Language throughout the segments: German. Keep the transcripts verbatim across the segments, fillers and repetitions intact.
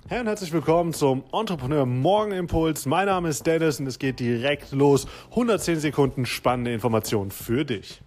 Hey und herzlich willkommen zum Entrepreneur Morgen Impuls. Mein Name ist Dennis und es geht direkt los. hundertzehn Sekunden spannende Informationen für dich.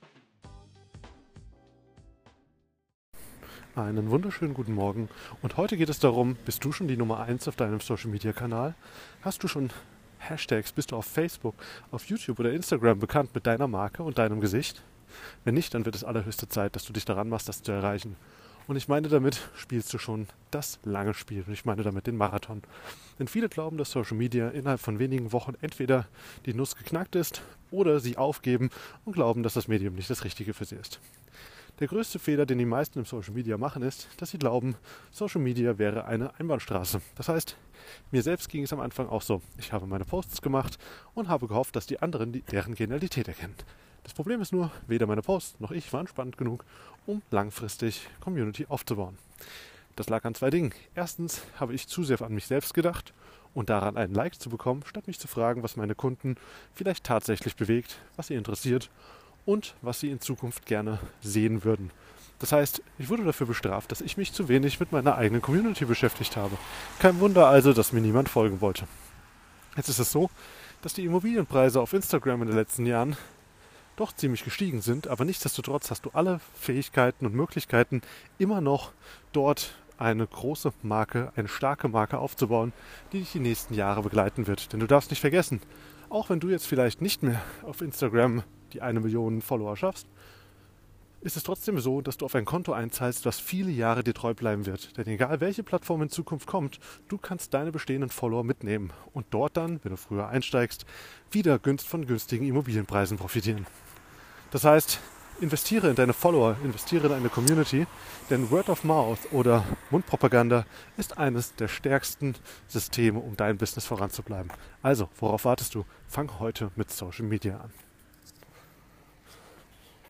Einen wunderschönen guten Morgen. Und heute geht es darum, bist du schon die Nummer eins auf deinem Social Media Kanal? Hast du schon Hashtags? Bist du auf Facebook, auf YouTube oder Instagram bekannt mit deiner Marke und deinem Gesicht? Wenn nicht, dann wird es allerhöchste Zeit, dass du dich daran machst, das zu erreichen. Und ich meine, damit spielst du schon das lange Spiel. Und ich meine damit den Marathon. Denn viele glauben, dass Social Media innerhalb von wenigen Wochen entweder die Nuss geknackt ist oder sie aufgeben und glauben, dass das Medium nicht das Richtige für sie ist. Der größte Fehler, den die meisten im Social Media machen, ist, dass sie glauben, Social Media wäre eine Einbahnstraße. Das heißt, mir selbst ging es am Anfang auch so. Ich habe meine Posts gemacht und habe gehofft, dass die anderen die, deren Genialität erkennen. Das Problem ist nur, weder meine Posts noch ich waren spannend genug, um langfristig Community aufzubauen. Das lag an zwei Dingen. Erstens habe ich zu sehr an mich selbst gedacht und daran einen Like zu bekommen, statt mich zu fragen, was meine Kunden vielleicht tatsächlich bewegt, was sie interessiert und was sie in Zukunft gerne sehen würden. Das heißt, ich wurde dafür bestraft, dass ich mich zu wenig mit meiner eigenen Community beschäftigt habe. Kein Wunder also, dass mir niemand folgen wollte. Jetzt ist es so, dass die Immobilienpreise auf Instagram in den letzten Jahren doch ziemlich gestiegen sind, aber nichtsdestotrotz hast du alle Fähigkeiten und Möglichkeiten, immer noch dort eine große Marke, eine starke Marke aufzubauen, die dich die nächsten Jahre begleiten wird. Denn du darfst nicht vergessen, auch wenn du jetzt vielleicht nicht mehr auf Instagram die eine Million Follower schaffst, ist es trotzdem so, dass du auf ein Konto einzahlst, das viele Jahre dir treu bleiben wird. Denn egal welche Plattform in Zukunft kommt, du kannst deine bestehenden Follower mitnehmen und dort dann, wenn du früher einsteigst, wieder von günstigen Immobilienpreisen profitieren. Das heißt, investiere in deine Follower, investiere in deine Community, denn Word of Mouth oder Mundpropaganda ist eines der stärksten Systeme, um dein Business voranzubleiben. Also, worauf wartest du? Fang heute mit Social Media an.